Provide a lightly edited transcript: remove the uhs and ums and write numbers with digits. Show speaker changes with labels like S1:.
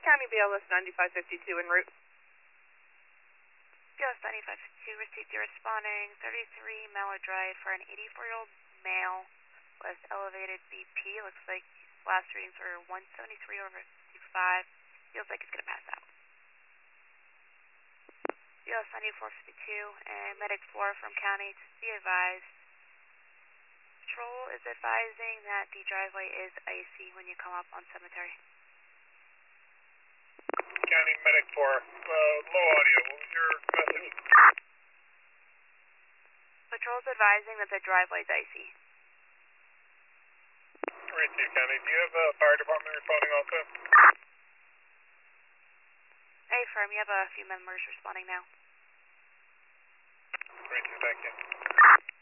S1: County BLS 9552 en route.
S2: BLS 9552 received your responding 33 Mallard Drive for an 84-year-old male with elevated BP. Looks like last readings were 173/55. Feels like it's going to pass out. BLS 9452 and Medic 4 from County to be advised. Patrol is advising that the driveway is icy when you come up on Cemetery.
S3: County Medic 4, low audio. What was your message?
S2: Patrol's advising that the driveway is icy.
S3: Receive, County. Do you have a fire department responding also?
S2: Hey, firm, you have a few members responding now.
S3: Receive, thank you.